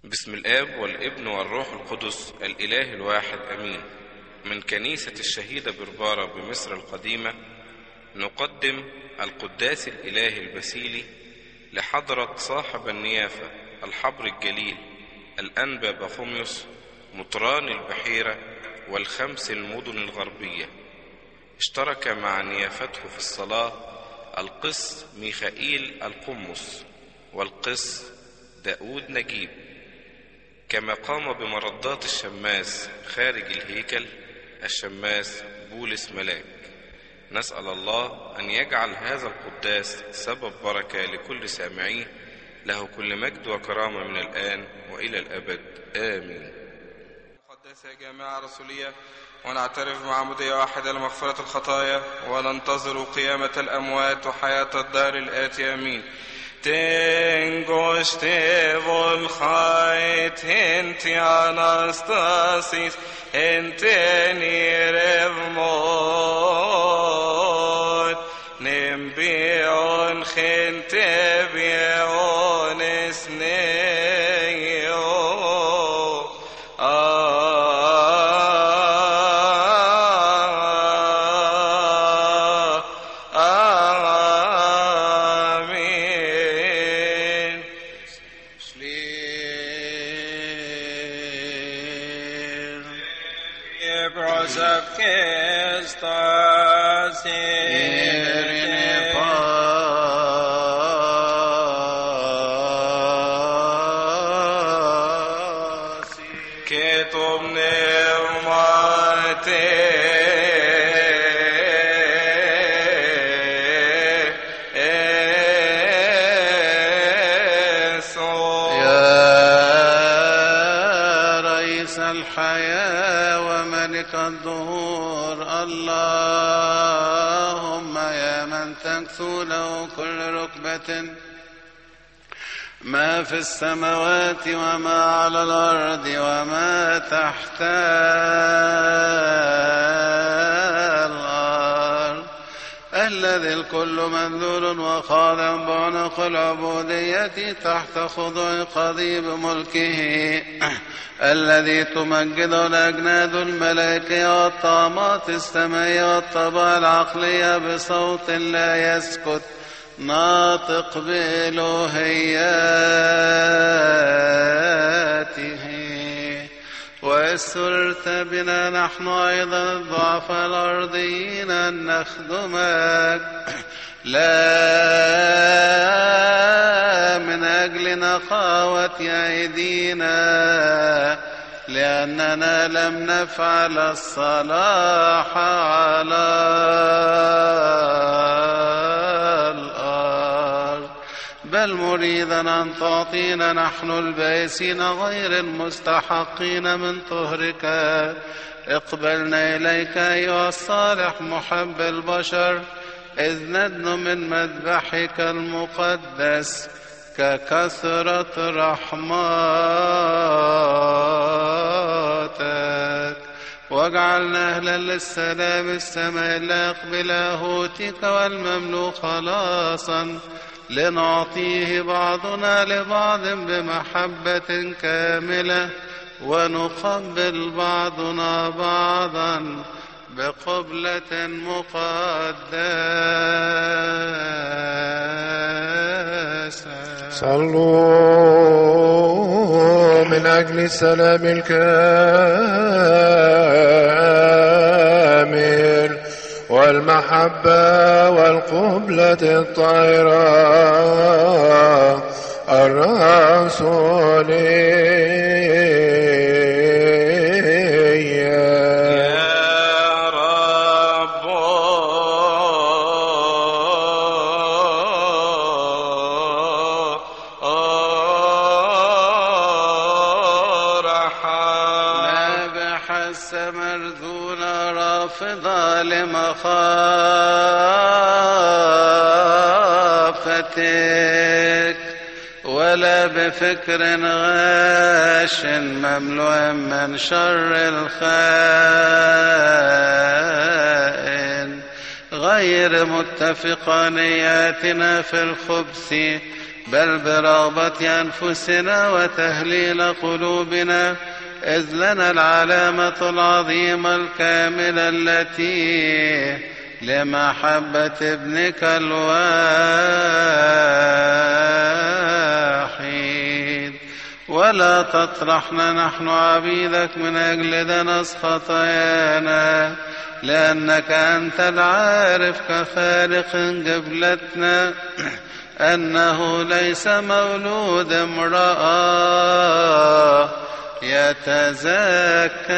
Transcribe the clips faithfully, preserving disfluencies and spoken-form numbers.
بسم الآب والابن والروح القدس الإله الواحد أمين. من كنيسة الشهيدة بربارة بمصر القديمة نقدم القداس الإلهي البسيلي لحضرة صاحب النيافة الحبر الجليل الأنبا بخوميوس مطران البحيرة والخمس المدن الغربية. اشترك مع نيافته في الصلاة القس ميخائيل القمص والقس داود نجيب، كما قام بمردات الشماس خارج الهيكل الشماس بولس ملاك. نسأل الله أن يجعل هذا القداس سبب بركة لكل سامعيه، له كل مجد وكرامة من الآن وإلى الأبد آمين. قداسة جامعة رسولية، ونعترف بعمودية واحدة لمغفرة الخطايا، وننتظر قيامة الأموات وحياة الدار الآتي آمين. Tengoste volchait henti anastasis henteni revmot nimbion gente bion esneo الظهور. اللهم يا من تكثو له كل ركبة ما في السماوات وما على الأرض وما تحت الأرض، الذي الكل مذلول وخاضع بعنق العبودية تحت خضوع قضيب ملكه، الذي تمجد الأجناد الملائكية والطامات السمائية والطبائع العقلية بصوت لا يسكت ناطق بإلوهياته. وسررت بنا نحن أيضا الضعفاء الأرضيين أن نخدمك، لا من أجل نقاوة أيدينا لأننا لم نفعل الصلاح على الأرض، بل مريدا أن تعطينا نحن البائسين غير المستحقين من طهرك. اقبلنا إليك أيها الصالح محب البشر، إذ ندن من مذبحك المقدس ككثرة رحماتك، واجعلنا أهلا للسلام السماء اللائق بلاهوتك والمملوء خلاصا، لنعطيه بعضنا لبعض بمحبة كاملة، ونقبل بعضنا بعضا بقبلة مقدسة. صلوا من أجل السلام الكامل والمحبة والقبلة الطاهرة الرسولية. لمخافتك ولا بفكر غاش مملوء من شر الخائن، غير متفقا نياتنا في الخبث بل برغبة أنفسنا وتهليل قلوبنا، إذ لنا العلامة العظيمة الكاملة التي لمحبة ابنك الواحد. ولا تطرحنا نحن عبيدك من أجل دنس خطايانا، لأنك أنت العارف كفارق قبلتنا أنه ليس مولود امرأة يتزكى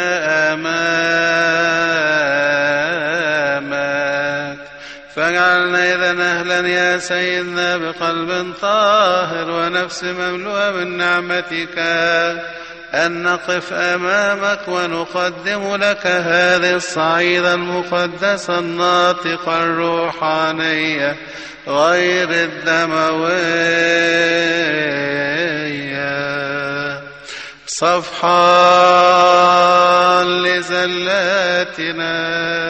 أمامك. فاجعلنا إذن أهلا يا سيدنا بقلب طاهر ونفس مملوءة من نعمتك أن نقف أمامك ونقدم لك هذه الصعيدة المقدسة الناطقة الروحانية غير الدموية، صفحا لزلاتنا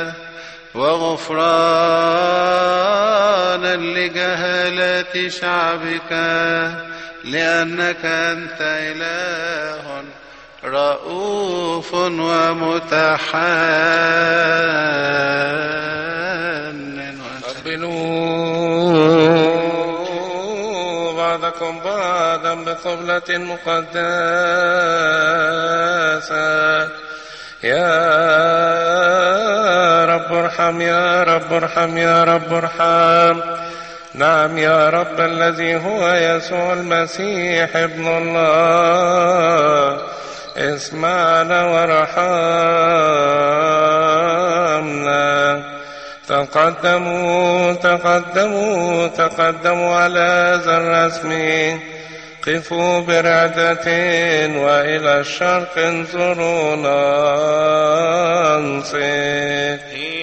وغفرانا لجهالات شعبك، لأنك أنت إله رؤوف ومتحنن. قبلوا بعضكم بعضا بقبلة مقدسة. يا رب ارحم، يا رب ارحم، يا رب ارحم. نعم يا رب الذي هو يسوع المسيح ابن الله، اسمعنا ورحمنا. تقدموا تقدموا تقدموا على هذا الرسم، قفوا برعدة وإلى الشرق انظرونا انصت.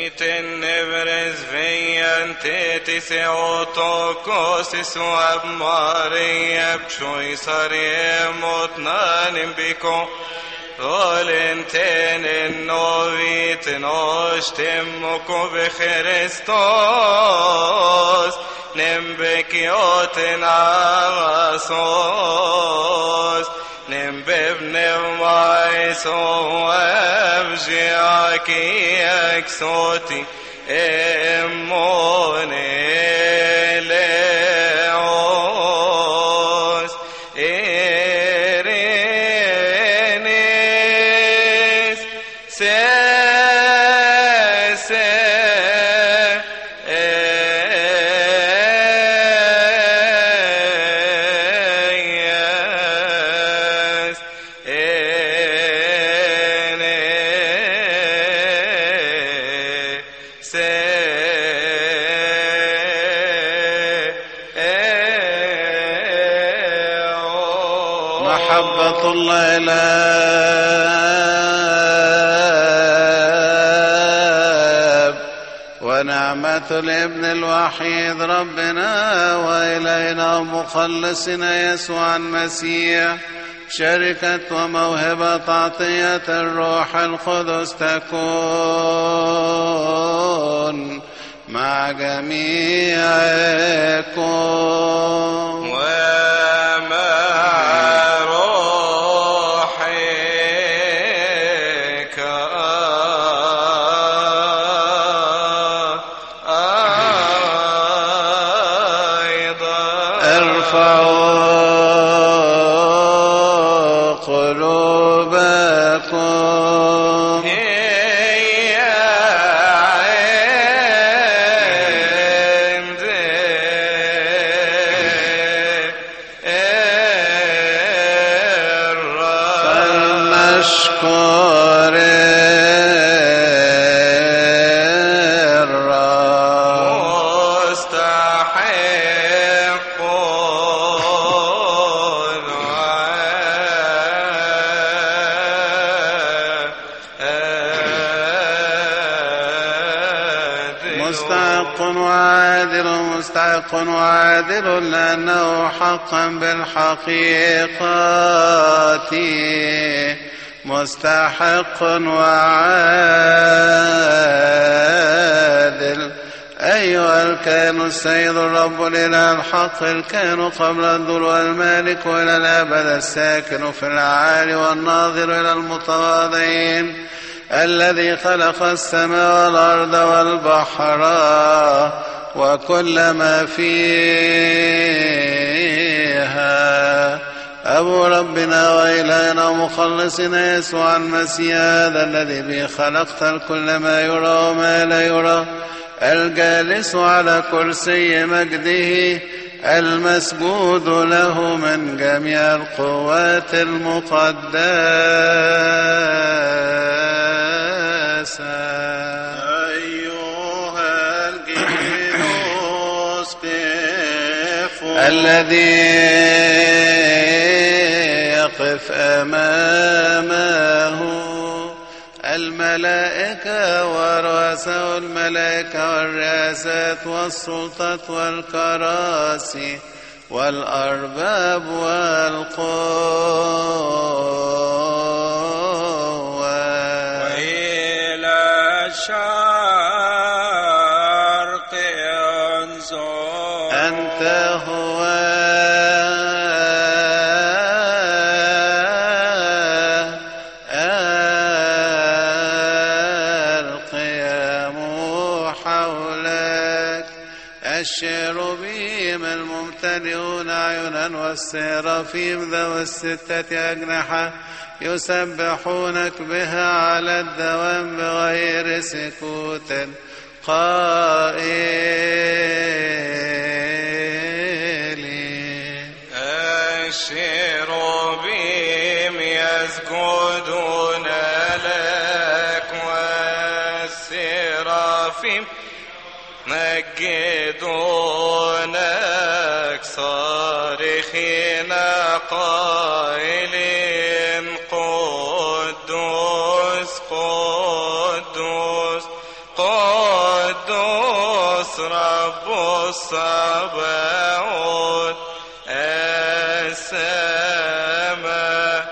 Theotokos Maria Pshoi Saremot Nanim Biko Volenten Novit Nostemoko Becherestos Nembekioten Avasos Nembebnevmaiso Evjiaki Exoti Emone leos erenes se se yes محبة الله الآب ونعمة الابن الوحيد ربنا وإلينا ومخلصنا يسوع المسيح شركة وموهبة عطية الروح القدس تكون مع جميعكم مستحق وعادل لأنه حقا بالحقيقة مستحق وعادل أيها الكائن السيد الرب الإله الحق الكائن قبل الظل والمالك وإلى الأبد الساكن في الأعالي والناظر إلى المتواضعين الذي خلق السماء والأرض والبحر وكل ما فيها، أبو ربنا وإلهنا ومخلصنا يسوع المسيح هذا الذي به خلقت الكل ما يرى وما لا يرى، الجالس على كرسي مجده المسجود له من جميع القوات المقدسة. أيها الجنوس قفوا الذي يقف أمامه الملائكة ورؤساء الملائكة والرئاسات والسلطات والكراسي والأرباب والقوة، وإلى الشرق انظر أنت هو الشيروبيم الممتلئون عينا والسرافيم ذوي الستة أجنحة يسبحونك بها على الدوام بغير سكوت قائلين. الشيروبيم يسجدون لك والسرافيم مجدونك صارخين قائلين قدوس قدوس قدوس رب الصباوت، السماء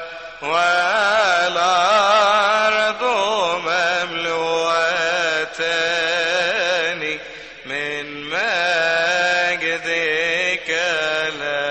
والأرض مملوءتان من مجدك لا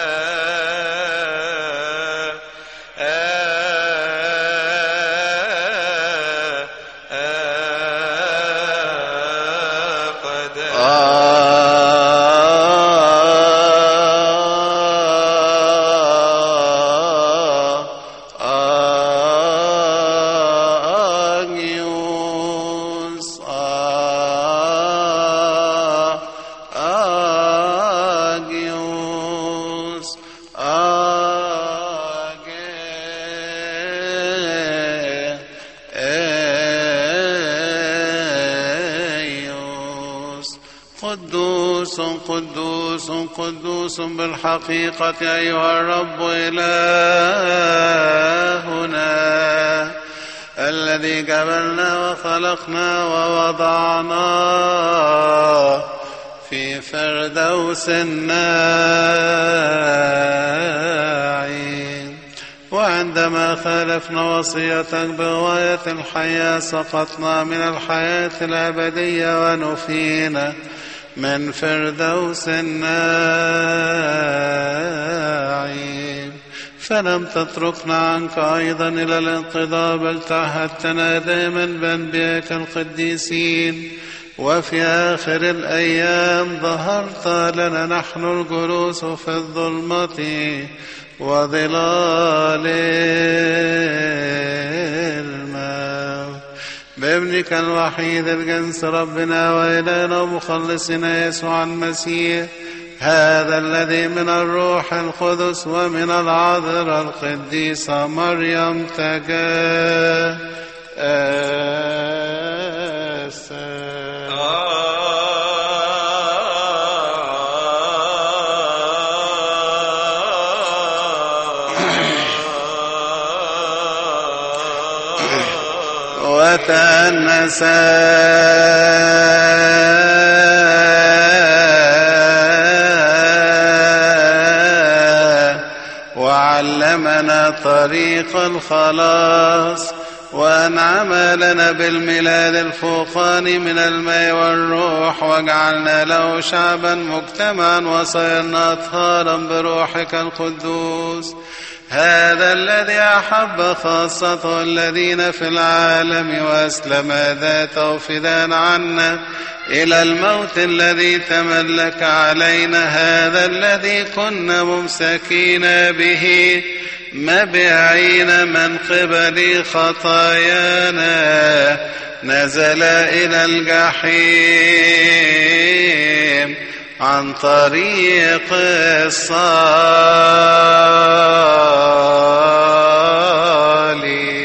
قدوس قدوس قدوس بالحقيقة أيها الرب إلهنا الذي جبلنا وخلقنا ووضعنا في فردوس الناعم، وعندما خالفنا وصيتك بغاية الحياة سقطنا من الحياة الأبدية ونفينا من فردوس الناعم، فلم تتركنا عنك أيضا إلى الانقضاء بل تعهدتنا دائما بأنبيائك القديسين، وفي آخر الأيام ظهرت لنا نحن الجلوس في الظلمة وظلال الموت بابنك الوحيد الجنس ربنا وإلهنا ومخلصنا يسوع المسيح، هذا الذي من الروح القدس ومن العذراء القديسة مريم تجسد. وتأنس وعلمنا طريق الخلاص وأنعم لنا بالميلاد الفوقاني من الماء والروح، وجعلنا له شعبا مجتمعا وصيرنا أطهارا بروحك القدوس. هذا الذي أحب خاصته الذين في العالم وأسلم ذاته فداء عنا إلى الموت الذي تملك علينا. هذا الذي كنا ممسكين به مبيعين من قبل خطايانا نزل إلى الجحيم عن طريق الصالح.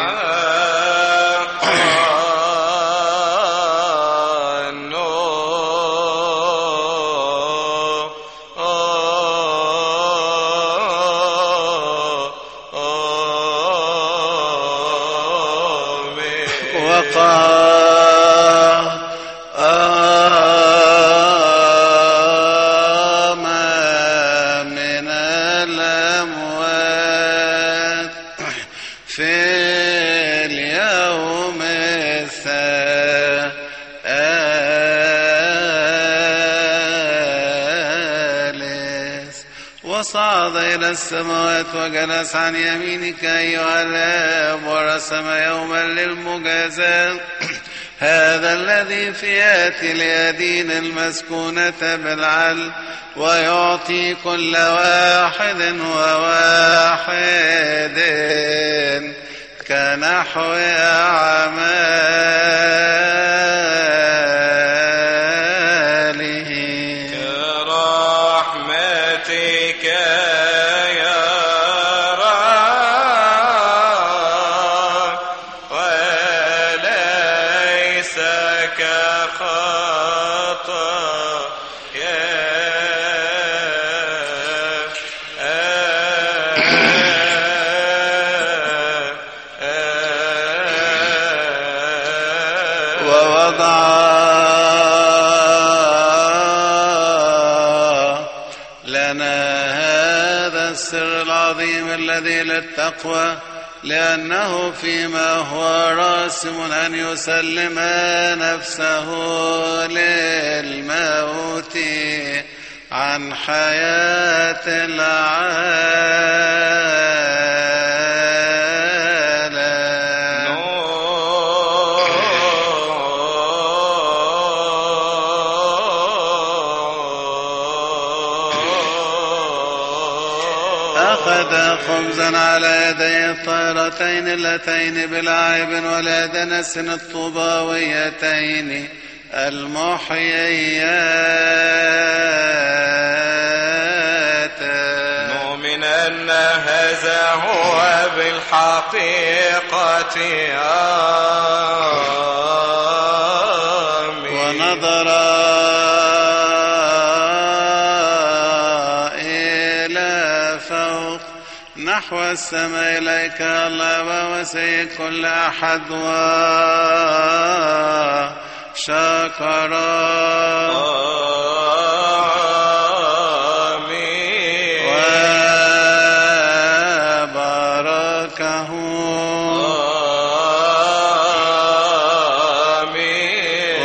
وصعد إلى السماوات وجلس عن يمينك أيها الآب، ورسم يوما للمجازاة. هذا الذي في ياتي ليدين المسكونة بالعدل ويعطي كل واحد وواحد كنحو أعماله. كرحمتك يا رب وليس الذي للتقوى، لأنه فيما هو راسم أن يسلم نفسه للموت عن حياة العالم. أخذ خبزا على يدي الطائرتين اللتين بلعب ولا دنس الطوباويتين المحييات، نؤمن أن هذا هو بالحقيقة آمين. ونظر إلى فوق نحو السماء إليك الله وسيد كل أحد وشكر آمين وباركه آمين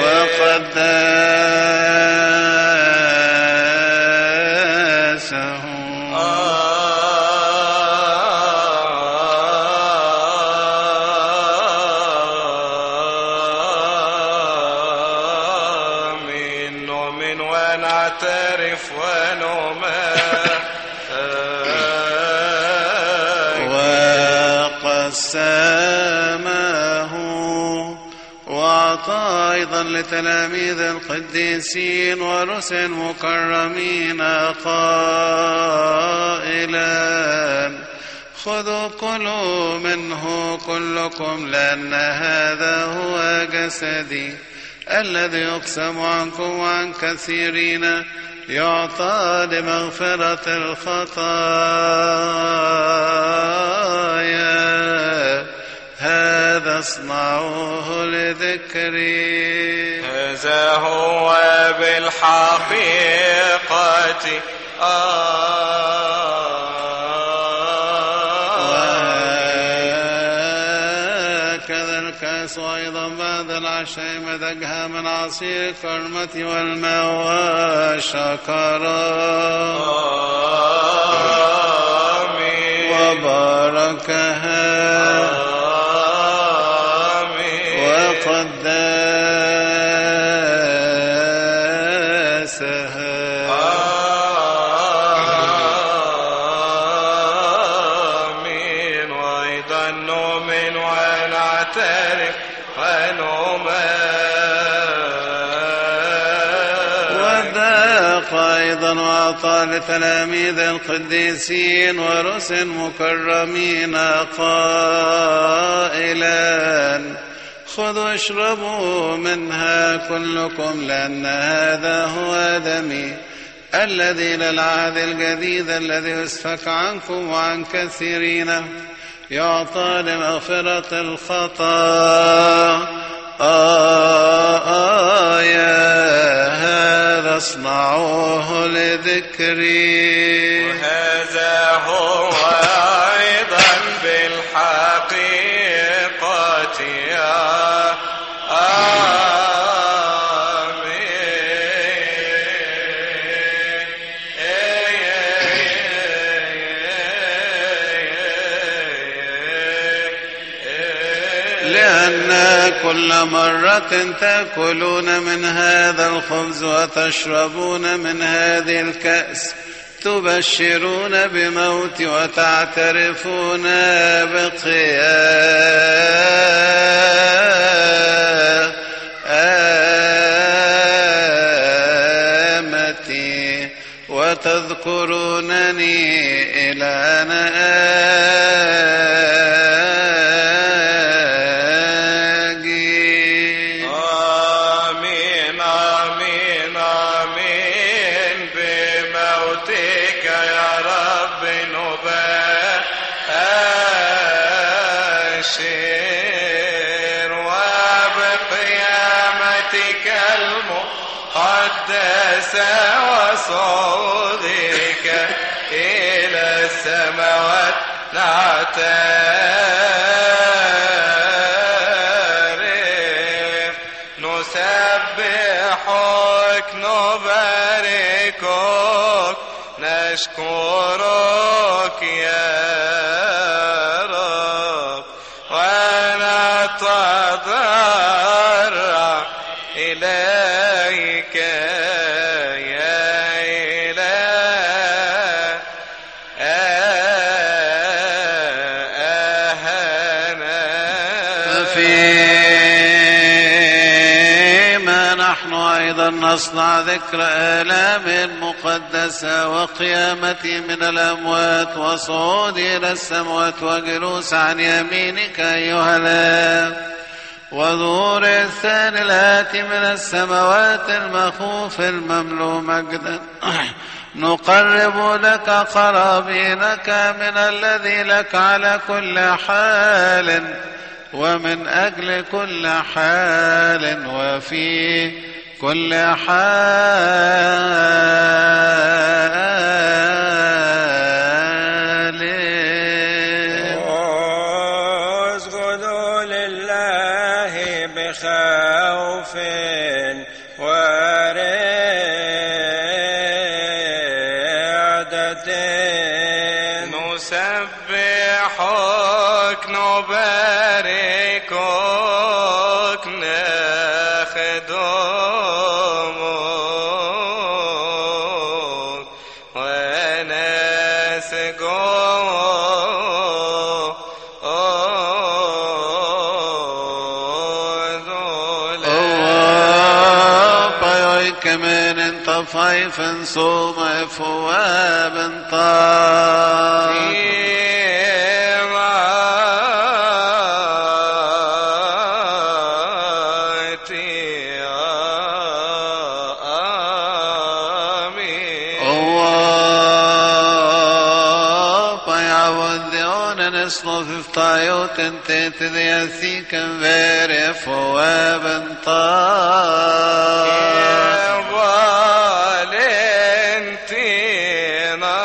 وقدسه آمين. نؤمن ونعترف ونؤمن وقسمه وأعطى أيضا لتلاميذ القديسين ورسل مكرمين قائلا خذوا كلوا منه كلكم، لأن هذا هو جسدي الذي يقسم عنكم وعن كثيرين يعطى لمغفرة الخطايا. هذا اصنعوه لذكري. هذا هو بالحقيقة الكأس أيضا بعد العشاء مزجها من عصير الكرمة والماء والشكرا آمين وباركها آمين وقدسها آمين وأيضا نؤمن ونعترف ونؤمن وذاق أيضا وأعطى لتلاميذ القديسين ورسل مكرمين قائلا خذوا اشربوا منها كلكم لأن هذا هو دمي الذي للعهد الجديد الذي يسفك عنكم وعن كثيرين يعطى لمغفرة الخطايا آية هذا اصنعوه لذكري وهذا هو أيضا بالحقيقة يا لأن كل مرة تأكلون من هذا الخبز وتشربون من هذه الكأس تبشرون بموت وتعترفون بقيامتي وتذكرونني إلى أن آجي. آمين آمين آمين بموتك يا رب نبشر وبقيامتك المقدسة وصعودك إلى السماوات نعترف نسبحك نباركك نشكرك يا رب ونتضرع إليك يا إله أهنا فيما نحن أيضا نصنع ذكر آلام مقدسة وقيامتي من الأموات وصعودي إلى السماوات وجلوس عن يمينك أيها الآب وظهور الثاني الآتي من السماوات المخوف المملوء مجدا نقرب لك قرابينك من الذي لك على كل حال ومن أجل كل حال وفي كل حال. اسجدوا لله بخوف ورعدة نسبحك نباركك نخدمك ونسجد كمان طفيف صوم فواب طار نصف طايوت انت ذي كم فيري فواب طار فالنتينا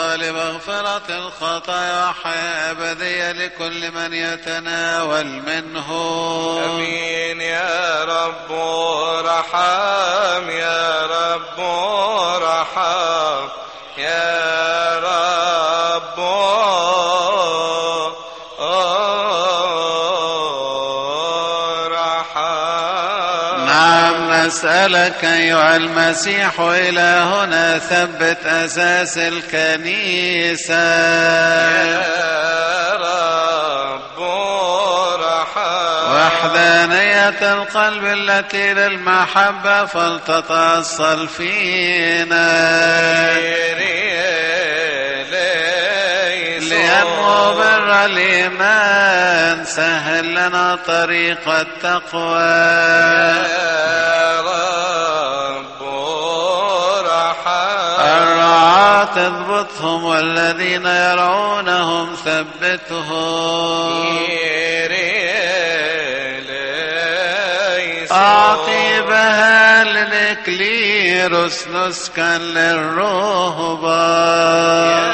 ولمغفرة الخطايا وحياة أبدية لكل من يتناول منه. امين يا رب ارحم يا رب ارحم يا رب ارحم. نعم نسألك أيها المسيح إلهنا ثبت أساس الكنيسة يا رب ارحم. وحدانية القلب التي للمحبة فلتتأصل فينا لينمو بر الإيمان. سهل لنا طريق التقوى يا رب ارحم. الرعاة اضبطهم والذين يرعونهم ثبتهم. أعطي بها للإكليروس نسكا للرهبان.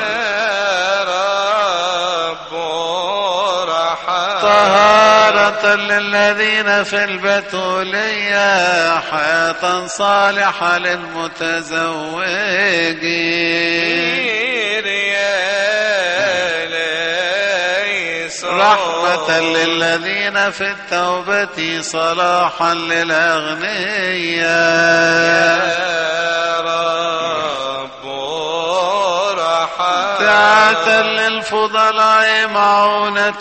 طهارة للذين في البتولية حياة صالحة للمتزوجين. رحمة للذين في التوبة صلاحا للأغنياء. تعة للفضلاء معونة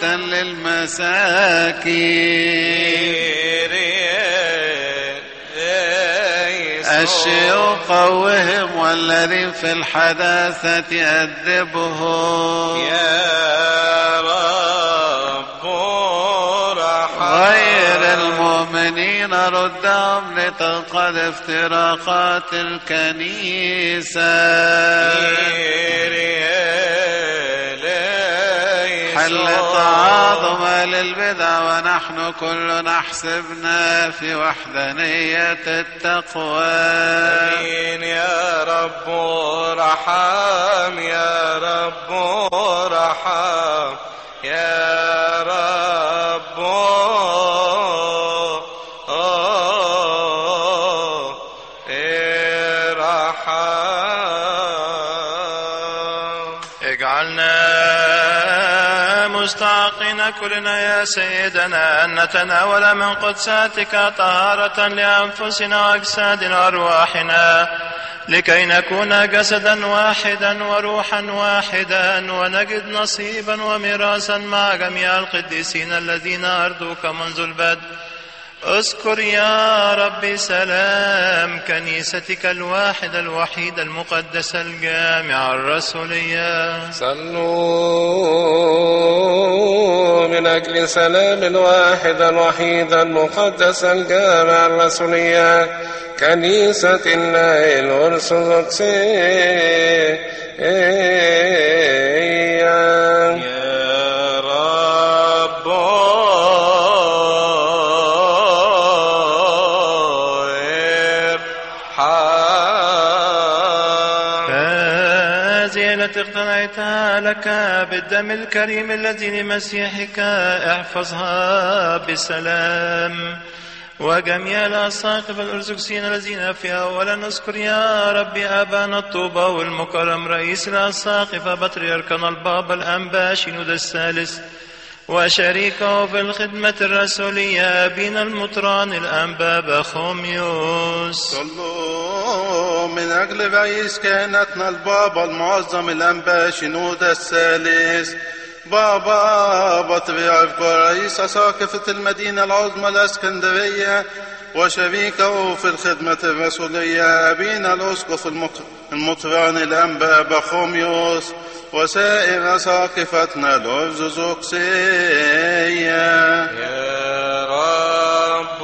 للمساكين. الشيوخ قوهم والذين في الحداثة أدبهم. غير المؤمنين ردهم لتنقض افتراقات الكنيسة. حل تعاظم للبدع ونحن كل نحسبنا في وحدانية التقوى. امين يا رب ارحم يا رب ارحم يا رب ارحم. اجعلنا مستحقين كلنا يا سيدنا أن نتناول من قدساتك طهارة لأنفسنا وأجسادنا وأرواحنا لكي نكون جسدا واحدا وروحا واحدا ونجد نصيبا وميراثا مع جميع القديسين الذين أرضوك منذ البدء. اذكر يا رب سلام كنيستك الواحدة الوحيدة المقدسة الجامعة الرسولية. صلوا من أجل سلام الواحدة الوحيدة المقدسة الجامعة الرسولية كنيسة الله الأرثوذكسية. اقتنيتها لك بالدم الكريم الذي لمسيحك احفظها بسلام. وجميع الأساقفة الأرثوذكسيين الذين فيها أولا نذكر يا رب أبانا الطوبة والمكرم رئيس الأساقفة بطريركنا البابا الأنبا شنود الثالث وشريكه في الخدمة الرسولية أبينا المطران الأنبا بخوميوس. صلوا من أجل رئيس كهنتنا البابا المعظم الأنبا شنود الثالث بابا بطريرك رئيس أساقفة المدينة العظمى الإسكندرية وشريكه في الخدمة الرسولية أبينا الأسقف المطران الأنبا بخوميوس وسائر أساقفتنا الأرثوذكسية. يا رب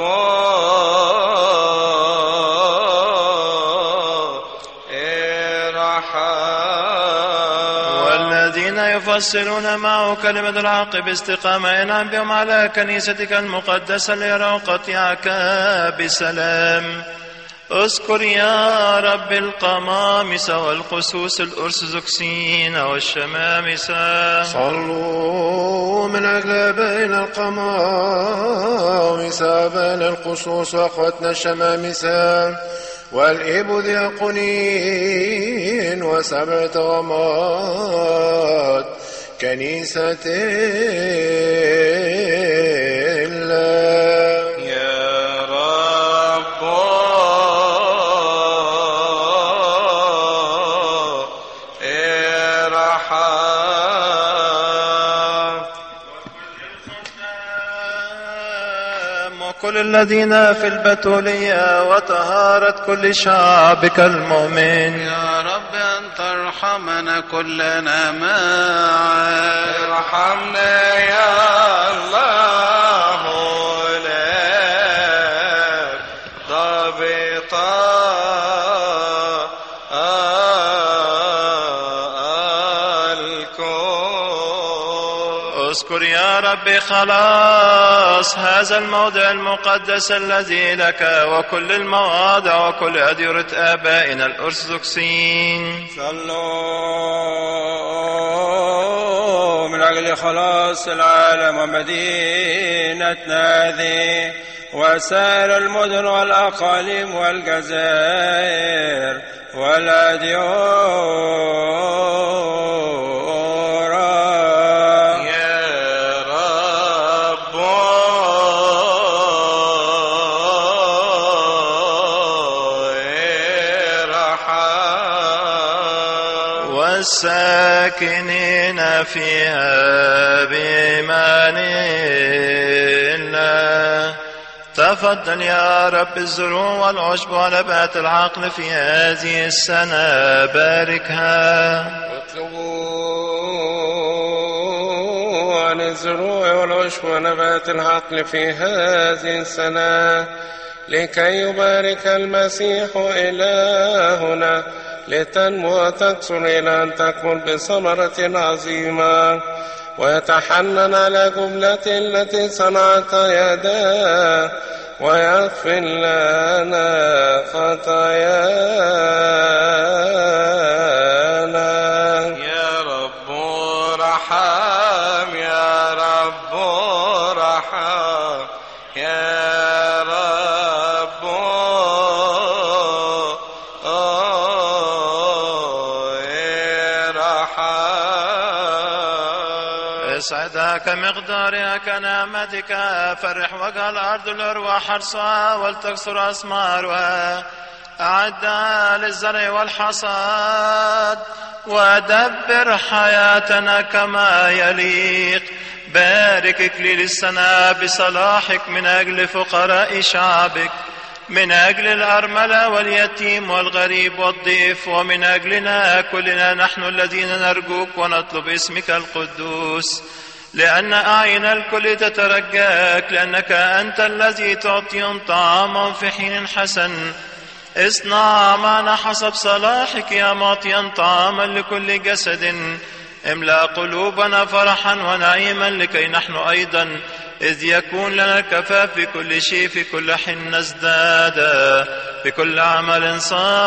ارحم. والذين يفسرون معه كلمة الحق باستقامة انعم بهم على كنيستك المقدسة ليروا قطيعك بسلام. اذكر يا رب القمامس والقسوس الأرثوذكسيين والشمامسة. صلوا من أجل بين القمامس بين القسوس وأخوتنا الشمامسة والإبو دياقونين وسبع طغمات كنيسة الله. يا رب ارحم. وكل الذين في البتولية وطهارة كل شعبك المؤمن. يا رب أن ترحمنا كلنا معا. ارحمنا يا الله لك ضابطا الكون. اذكر يا رب خلاص هذا الموضع المقدس الذي لك وكل المواضع وكل أديرة آبائنا الأرثوذكسيين. صلوا من أجل خلاص العالم ومدينتنا هذه وسائر المدن والأقاليم والجزائر والأديرة. يا رب ارحم. والساكنين فيها بإيمان الله. تفضل يا رب الزروع والعشب ونبات العقل في هذه السنة باركها. اطلبوا عن الزروع والعشب ونبات العقل في هذه السنة لكي يبارك المسيح إلهنا لتنمو وتكثر إلى أن تكمل بثمرة عظيمة ويتحنن على جملة التي صنعت يداه ويغفر لنا خطايانا. يا رب ارحم يا رب ارحم يا رب ارحم. اسعدها كمقدارها كنعمتك. فرح وجه الأرض الأرواح حرصها ولتكثر أثمارها. أعدها للزرع والحصاد ودبر حياتنا كما يليق. بارك إكليل السنة بصلاحك من أجل فقراء شعبك، من أجل الأرملة واليتيم والغريب والضيف، ومن أجلنا كلنا نحن الذين نرجوك ونطلب اسمك القدوس، لأن أعين الكل تترجاك، لأنك أنت الذي تعطيهم طعاما في حين حسن. اصنع معنا حسب صلاحك يا معطيا طعاما لكل جسد. املأ قلوبنا فرحا ونعيما لكي نحن أيضا إذ يكون لنا الكفاف في كل شيء في كل حين نزداد بكل عمل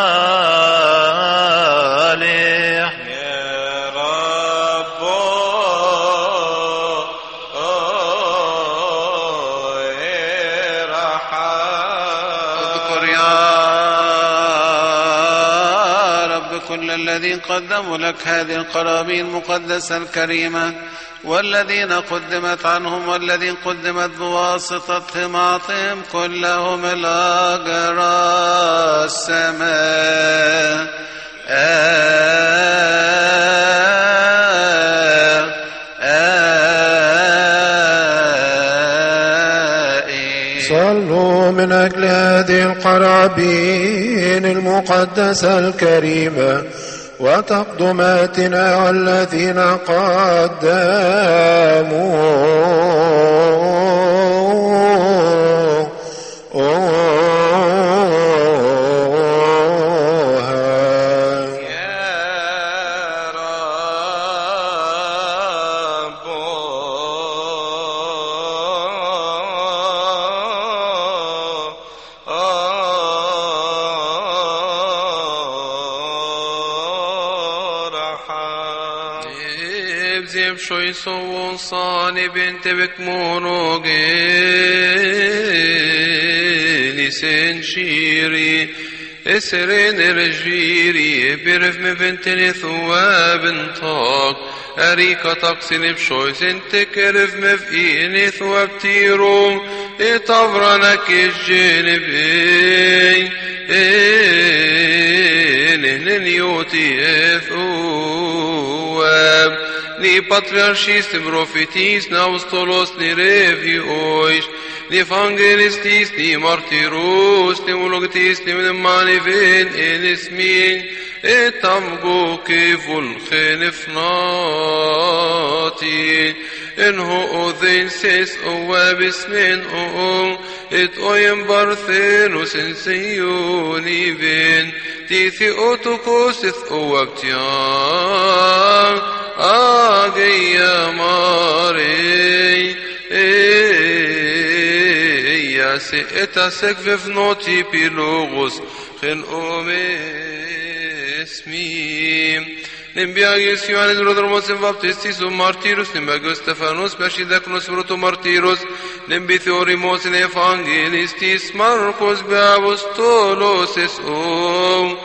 صالح. يا رب اذكر يا رب كل الذين قدموا لك هذه القرابين المقدسة الكريمة، والذين قدمت عنهم والذين قدمت بواسطتهم، أعطهم كلهم الأجر السماء. صلوا من أجل هذه القرابين المقدسة الكريمة وتقدماتنا والذين قدموا زيب شوي صوون صاني بنت بك مونوغي لسان شيري اسرين رجيري برف مبنتني ثواب طاق أريكا تقسني بشوي سنتكرف مفئيني ثواب تيرو اطبرنك الجانب اي اي نهن يوتي اثواب ني باتريارشيس بروفيتيس ناوستولوس ني ريفي اويش ني فانجيلستيس ني مارتيروس ني مولوغتيس ني منماني فين ان اسمين اتمغو كيف الخنف ناتي انهو اذين سيس اواب اسمين او ات اوين بارثينوس انسيوني فين تيثي اوتوكوس اث اوابتيان آگئی ماري يا سئتا سكفف نوتي بلوغوس خن اومي اسمي نمبياغيس يوانس برودرموس بابتستيس ومارتيروس نمبياغيس ستفانوس باشيداكنوس بروتو مارتيروس نمبي ثوريموس نيفانجيليستيس ماركوس بابوستولوس اوم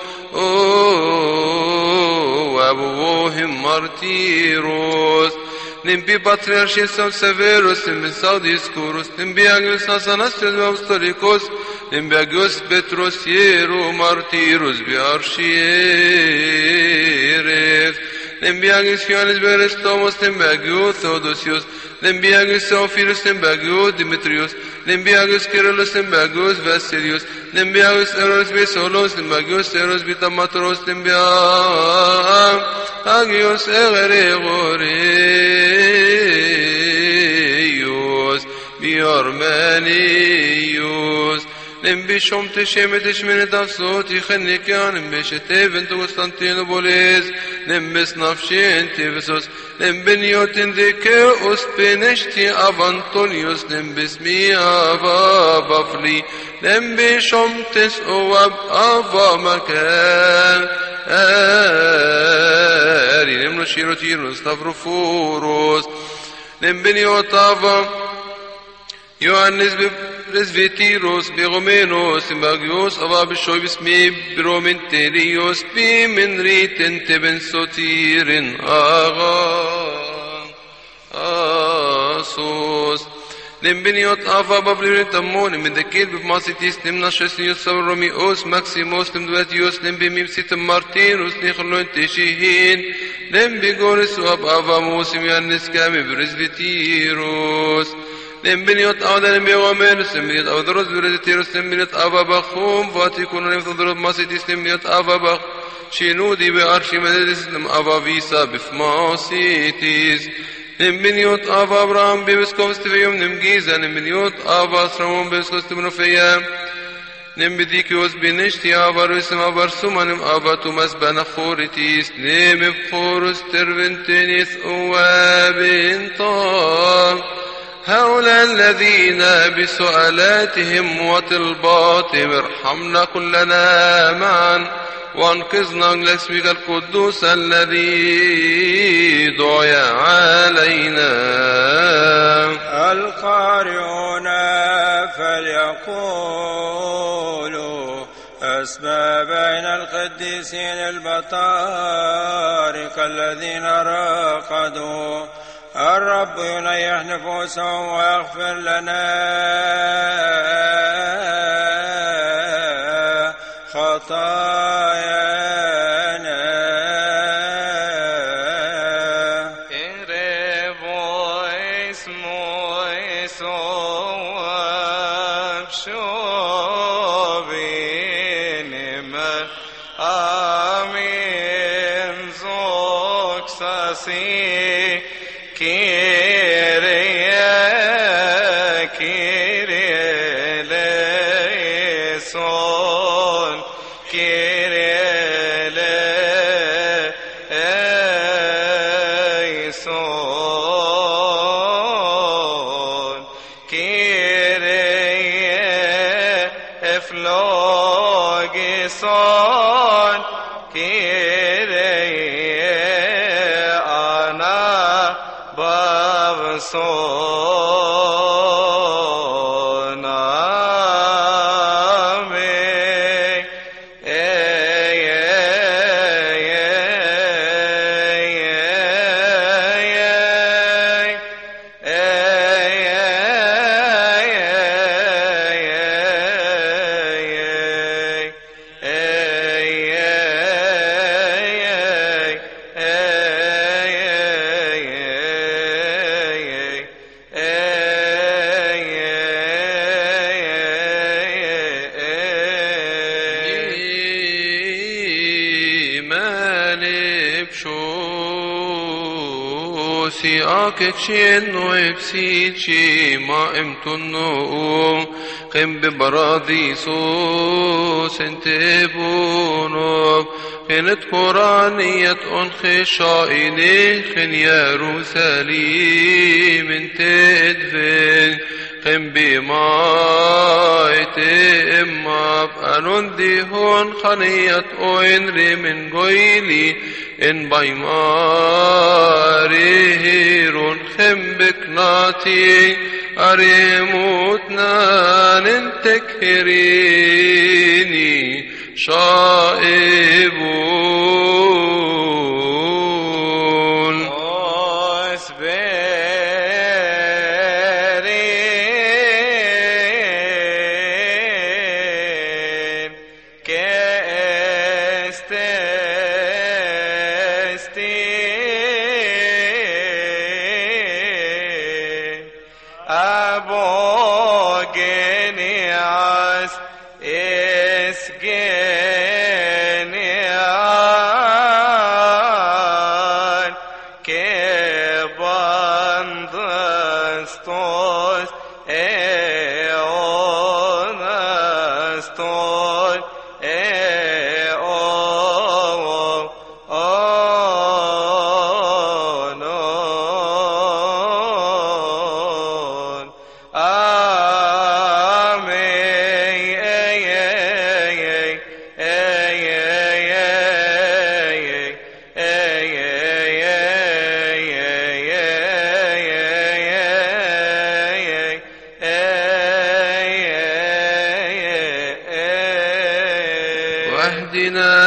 وابوهم مارتيروس نمبي باتريارشيس سيفيروس نمبي ساوديسكوروس نمبي اغيوس اثناسيوس وابستوليكوس نمبي اغيوس بطرس يرو مارتيروس بارشيرف نمبي اغيوس يوانس بيرستوموس نمبي اغيوس ثودوسيوس نمبي اغيوس سوفيروس نمبي اغيوس ديمتريوس نمبي اغيوس كيرلس نمبي اغيوس فاسيليوس نمبي اغيوس ايروس بيسولوس نمبي اغيوس ايروس بيتاماتروس نمبي اغيوس اغريغوريوس بيارمانيوس نمبي شومت شيمتش من دافسوتي خنيكيان نمبي شتيفن قسطنطينوبوليس نمبي سنافشين تيفسوس نمبي نيوتن ديكيوس بنشتي افانطونيوس نمبي سمي افا بافلي نمبي شومتس اواب افا مكان اري نمنو شيروتيرو ستافروفوروس نمبي نيوتافا يوحنس برزفيتيروس بغومينوس باغيوس أبا بشوي بسمي برومين تيريوس بمن ريتن تبن سوتيرن آغا آسوس نمبنيوت آفا بابليون تمون من دكيل بماسيتيس نمنا شسنيوس سبروميوس ماكسيموس نمدواتيوس نمبي ميمسيت مارتينوس نخلون تشيهين نمبي غورس واب آفا موسم يانس كامي برزفيتيروس نمبنيوت أودا نمبي ومينوس نمبنيوت أودروس برزفيتيروس نمبنيوت آفا بخوم فاتيكون نمثل ماسيتيس نمبنيوت آفا بخ شينودي بأرشي مدرس نم آفا فيسا بفماسيتيس نمبنيوت آفا أبراهام بيبسكوف ستفيوم نمجيزا نمبنيوت آفا أسرمون بيبسكوف ستبنوفيا نمبديكيوس بنشتي آفا رسم آفا رسوما نم آفا توماس بنخورتيس نم بخورس تربنتنيث أوابين طال هؤلاء الذين بسؤالاتهم وطلباتهم ارحمنا كلنا معا وانقذنا من اسمك القدوس الذي دعي علينا. القارئون فليقولوا أسمى بين القديسين البطارك الذين راقدوا الرب ينيح نفوسهم ويغفر لنا خطايانا. إربو اسمو يسوع شوبين ما آمين زوك ساسي كيريا كيريا ليسون كيريا ليسون كيريا افلوغيسون كيريا أنا كتشين وبسيتشي ما امتنو قم ببراديسوس انتبونو خنت قرانية انخي شائني خن يروساليم انتدفن قم بما اتئما بأنون ديهون خنية اوينري من قويلي إن بيماريهيرون خمبك ناتي أريموتنا ننتكهريني شائبون أصبرين كاستستين أبوغنياس إسجنيان كبندستوس إيونستوس إيون أونون آمين واهدنا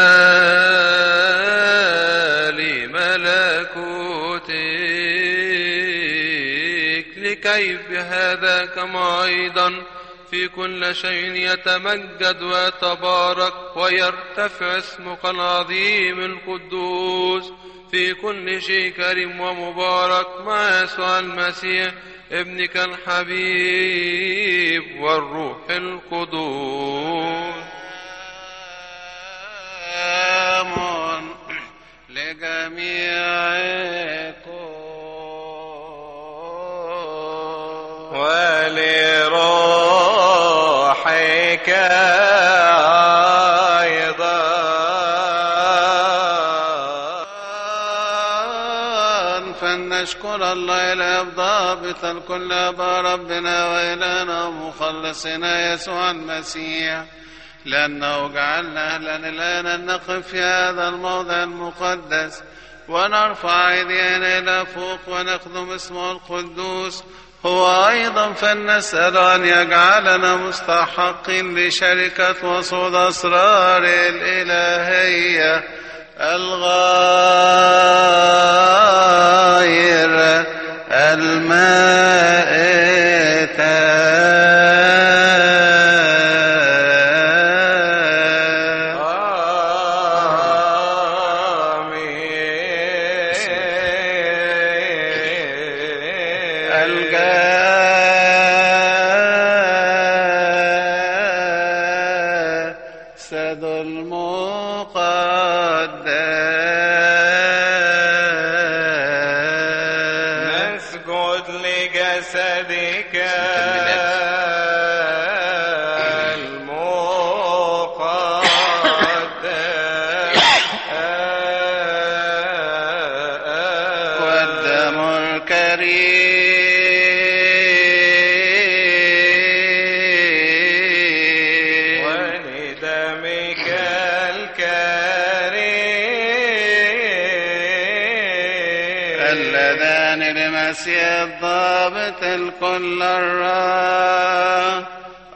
لملكوتك لكي بهذا كما أيضا في كل شيء يتمجد ويتبارك ويرتفع اسمك العظيم القدوس في كل شيء كريم ومبارك مع يسوع المسيح ابنك الحبيب والروح القدوس. سلام لجميعكم ولروحك أيضا فلنشكر الله إله ضابط الكل أبا ربنا وإلهنا ومخلصنا يسوع المسيح، لأنه جعلنا أهلا الآن أن نقف في هذا الموضع المقدس ونرفع أيدينا إلى فوق ونخدم اسمه القدوس. هو أيضا فلنسأل أن يجعلنا مستحقين لشركة وصول أسرار الإلهية الغاير المائتة. الجسد المقدس نسجد لجسدك المقدس والدم الكريم ولدمك الكريم اللذان لمسيح المسيح الضابط الكل الرب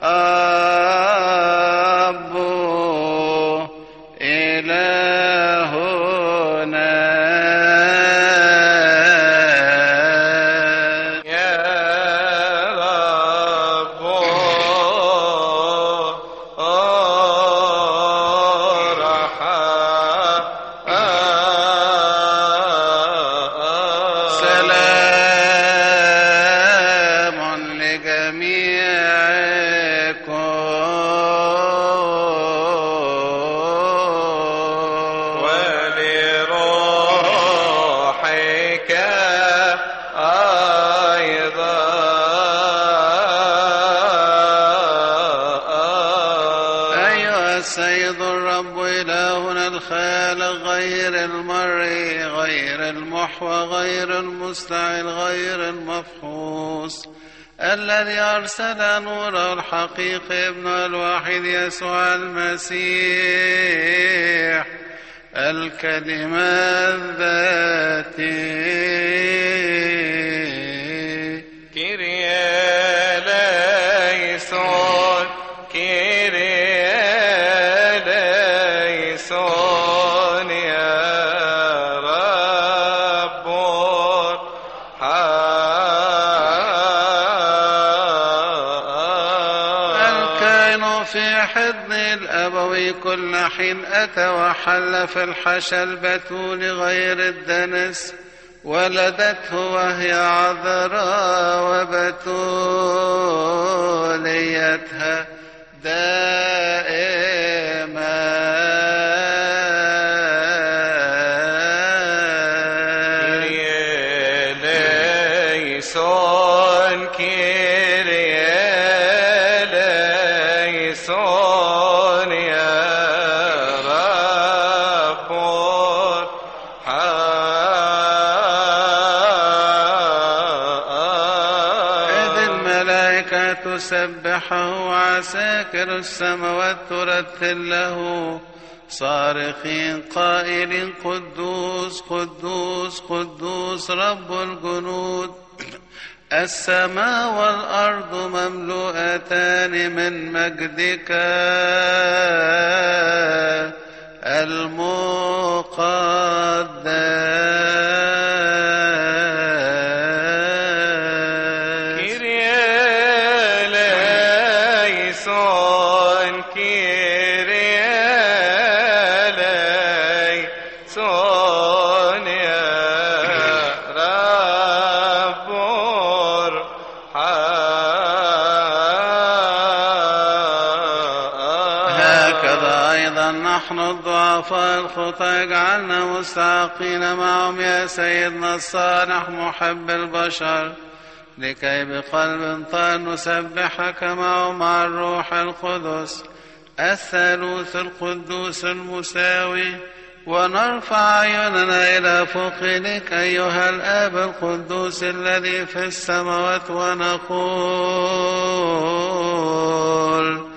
وغير المستعل غير المفحوص الذي أرسل نور الحقيق ابن الوحيد يسوع المسيح الكلمة الذاتي كيريا ليسون كيريا ليسون يا الأبوي كل حين أتى وحل في الحشا البتول غير الدنس ولدته وهي عذراء وبتوليتها دائما ليسون تسبحه وعساكر السماوات ترتل له صارخين قائلين قدوس قدوس قدوس رب الجنود السماء والأرض مملوءتان من مجدك المقدس نحن الضعفاء الخطاة اجعلنا مستحقين معهم يا سيدنا الصالح محب البشر لكي بقلب طاهر نسبحك معه مع الروح القدس الثالوث القدوس المساوي ونرفع عيوننا إلى فوقك أيها الآب القدوس الذي في السماوات ونقول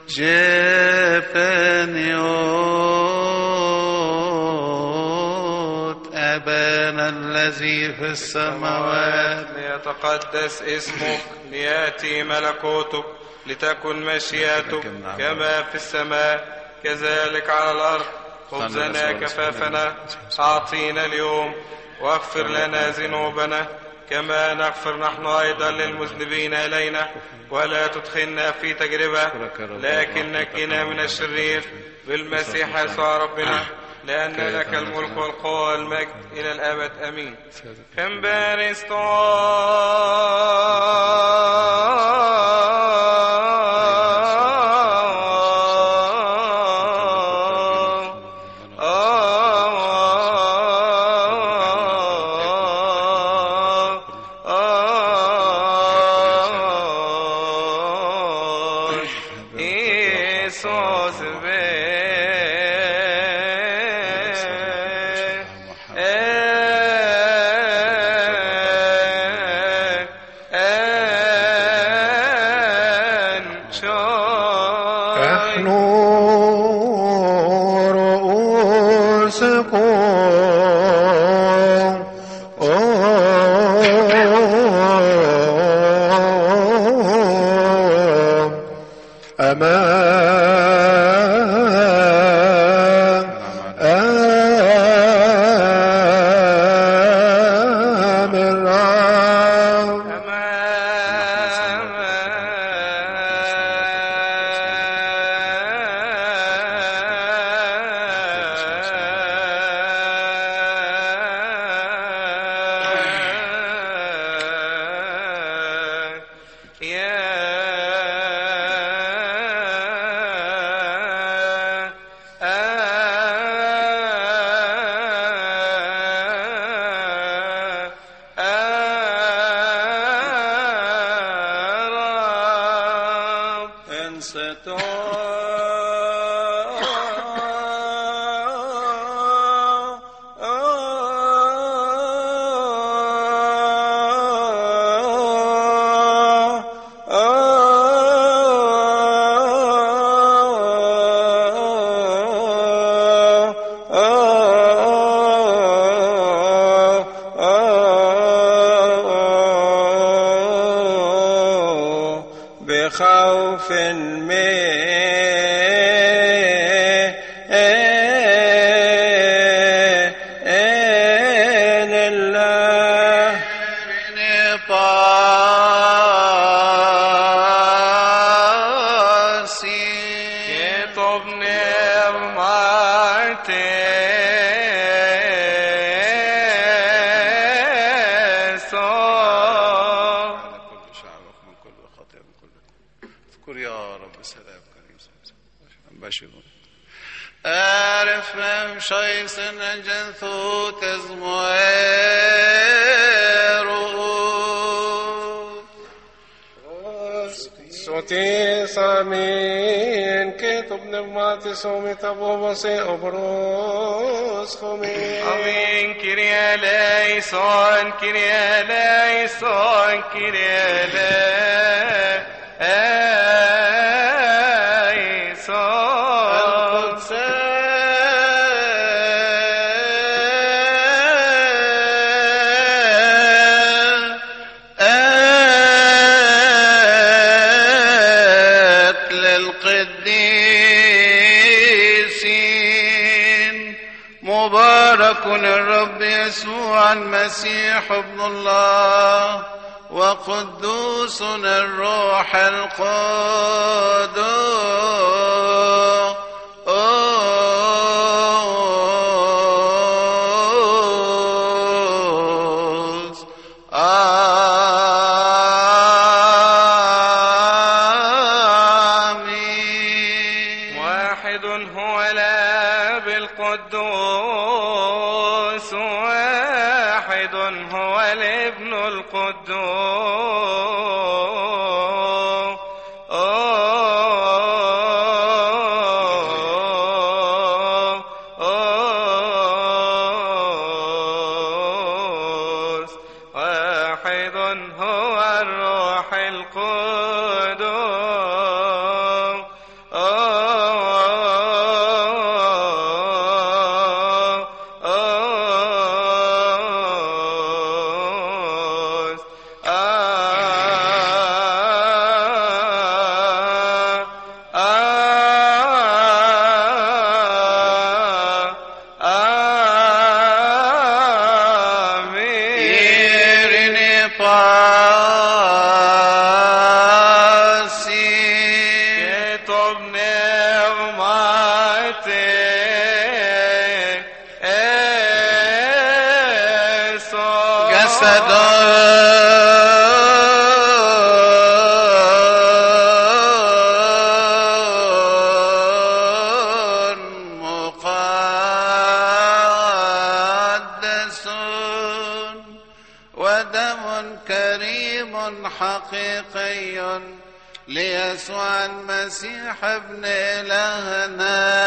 جبنيوت أبانا الذي في السماوات ليتقدس اسمك ليأتي ملكوتك لتكن مشيئتك كما في السماء كذلك على الأرض خبزنا كفافنا أعطينا اليوم واغفر لنا ذنوبنا كما نغفر نحن أيضا للمذنبين إلينا ولا تدخلنا في تجربة لكن نجنا من الشرير بالمسيح يسوع ربنا لأن لك الملك والقوة والمجد إلى الأبد آمين. بخوف من الله نباسي كتب نعمتي اذكر يا رب سلام كريم باشرون أعرف من شيء نجنثو تزمويرو صوتي سامين كتب نبماتي سومي تبو بسي أبروس خمين أمين كريا ليسون كريا ليسون كريا ليسون مبارك الرب يسوع المسيح ابن الله وقدوس الروح القدوس آمين. واحد هو الآب القدوس واحد هو الابن القدوس واحد هو الروح القدوس مقدس ودم كريم حقيقي ليسوع المسيح ابن إلهنا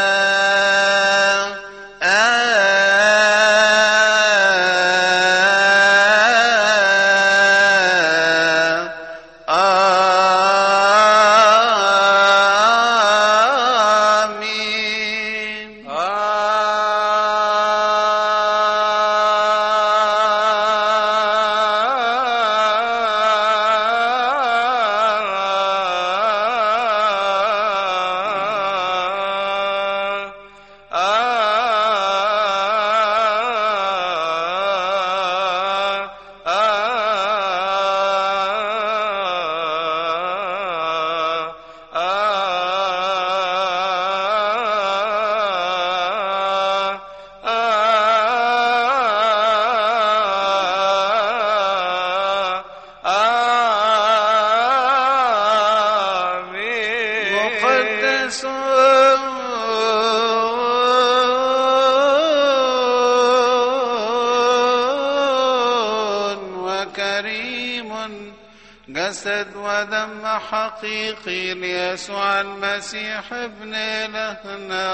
جسد ودم حقيقي ليسوع المسيح ابن إلهنا.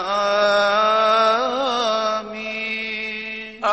آمين.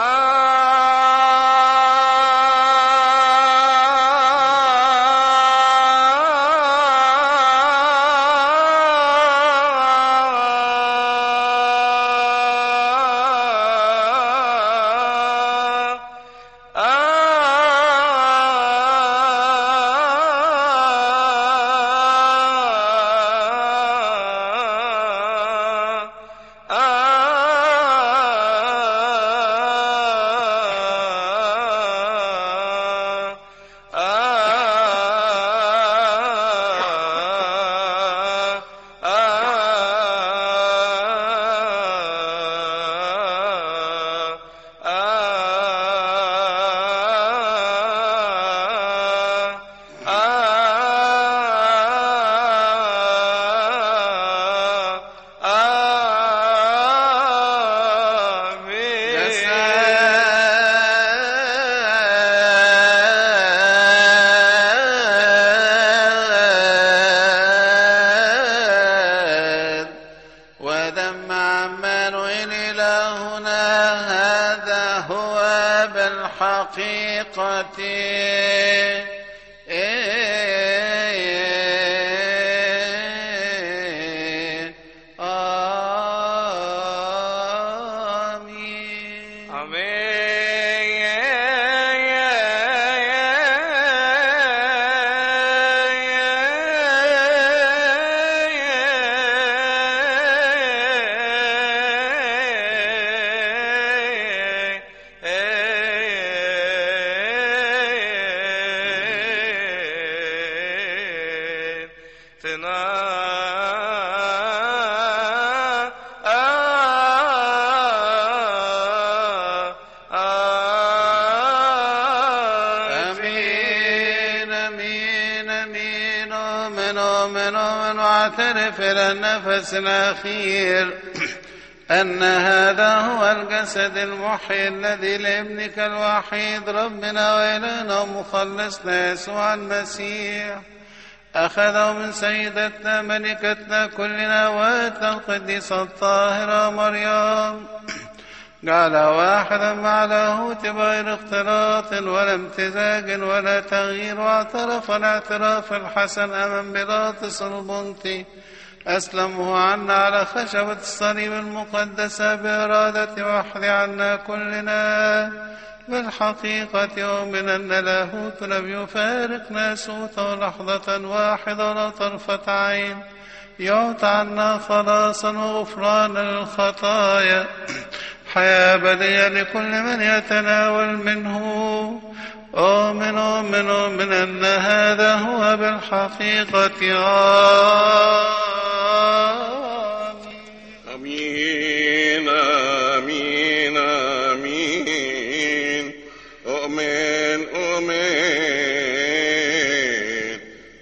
النفس الأخير أن هذا هو الجسد المحيي الذي لابنك الوحيد ربنا وإلهنا ومخلصنا يسوع المسيح أخذه من سيدتنا ملكتنا كلنا واتنا القديسة الطاهرة مريم جعل واحدا مع لاهوت بغير اختلاط ولا امتزاج ولا تغيير، واعترف الاعتراف الحسن أمام بيلاطس البنطي أسلمه عنا على خشبة الصليب المقدسة بإرادة وحد عنا كلنا. بالحقيقة يؤمن أن لاهوت لم يفارق ناسوته لحظة واحدة ولا طرفة عين، يعطى عنا خلاصا وغفرانا للخطايا، حياة أبدية لكل من يتناول منه. آمن آمن آمن أن هذا هو بالحقيقة. آمين آمين آمين آمين آمين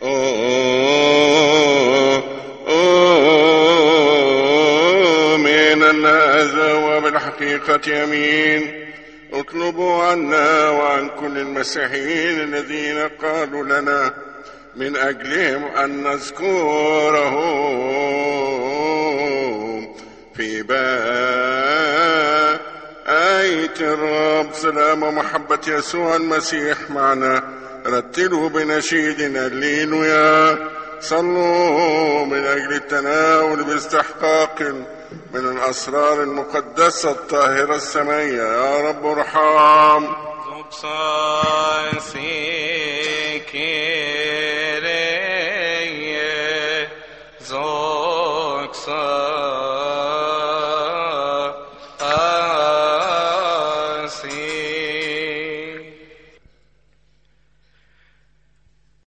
آمين أن هذا هو بالحقيقة. آمين. اطلبوا عنا وعن كل المسيحيين الذين قالوا لنا من أجلهم أن نذكرهم في بيت الرب. سلام ومحبة يسوع المسيح معنا. رتلوا بنشيدنا الليلويا. صلوا من أجل التناول باستحقاق من الأسرار المقدسة الطاهرة السمائية. يا رب ارحم. زوكسان